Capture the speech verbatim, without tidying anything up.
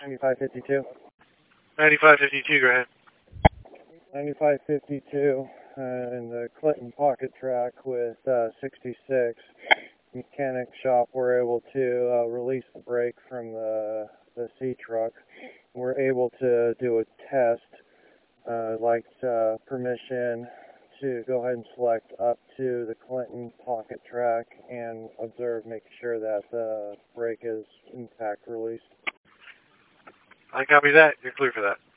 ninety-five fifty-two. ninety-five fifty-two, go ahead. ninety-five fifty-two uh, in the Clinton pocket track with uh, sixty-six. Mechanic shop were able to uh, release the brake from the, the C truck. We're able to do a test. Uh, like uh, permission to go ahead and select up to the Clinton pocket track and observe, making sure that the brake is intact released. I copy that. You're clear for that.